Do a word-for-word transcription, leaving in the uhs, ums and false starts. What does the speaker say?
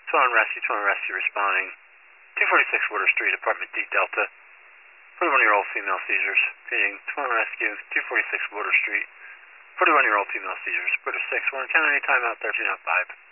two one Rescue, two one Rescue responding. two forty-six Water Street, Apartment D Delta. forty-one-year-old female seizures. Feeding two one Rescue, two forty-six Water Street. forty-one-year-old female seizures. Water six, one ten, any timeout, thirteen oh five.